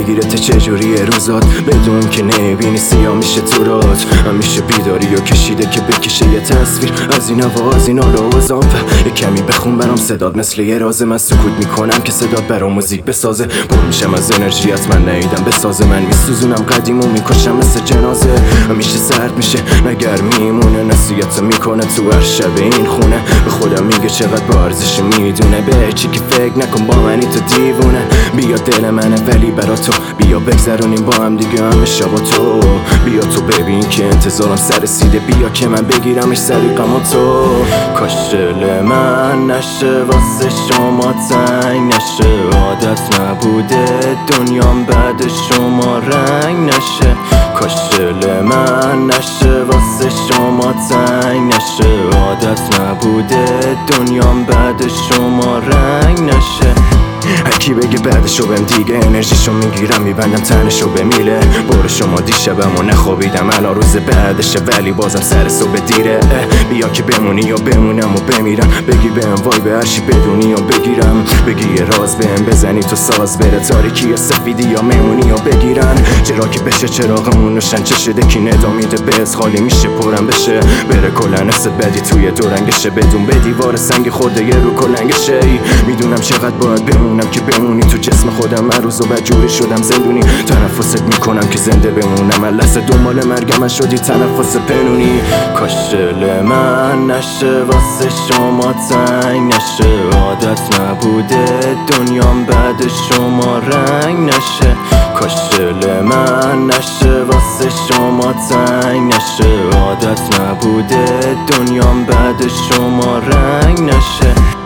میگیرته چجوری روزات بدون که نمیبینی سیاه میشه تو رات. همیشه بیداری و کشیده که بکشه یه تصویر از این هوا از این آرازام. یه کمی بخون برام صدات مثل یه رازه. من سکوت میکنم که صدات برام موزیک بسازه. پر میشم از انرژیت من نیدم بسازه. من میسوزونم قدیمو میکشم مثل جنازه. همیشه سرد میشه نگر میمونه. نصیحت میکنه تو هر شب این خونه. به خودم میگه چقدر با ارزش میدونه. به چی که فکر نکن با منی تو دیوونه. بیا دل منه ولی برا تو. بیا بگذرونیم با هم دیگه همه شبا تو. بیا تو ببین که انتظارم سر رسیده. بیا که من بگیرمش سریقم تو. کاش دل من نشه واسه شما تنگ نشه. عادت نبوده دنیام بعد شما رنگ نشه. کاش دل من نشه واسه شما تنگ نشه. عادت نبوده دنیام بعد شما رنگ نشه. هرکی بگه بعدشو بهم دیگه انرژیشو میگیرم میبندم تنشو به میله. برو شما دیشبمو نخوابیدم الان روز بعدشه ولی بازم سر صبح دیره. بیا که بمونی یا بمونم و بمیرم. بگی بهم وای به هرچی بدونی یا بگیرم. بگی یه راز بهم بزنی تو ساز بره. تاریکی یا سفیدی یا میمونی یا بگیرن. چرا که بشه چراغمون روشن چه شده کی ندامیده بهز خالی میشه پرم بشه. بره کلن حست بدی توی دورنگشه. بدون به دیوار سنگ خورده یه رو کلنگشه. میدونم چقدر باید بمونم که بمونی تو جسم خودم. من روز و بدجوری شدم زندونی. تنفست میکنم که زنده بمونم. من لحظه دنبال مرگم شدی تنفس پنونی. کاش دل من نشه واسه شما تنگ نشه. عادت نبوده دنیام بعد شما رنگ نشه. کاش دل من نشه واسه شما تنگ نشه. عادت نبوده دنیام بعد شما رنگ نشه.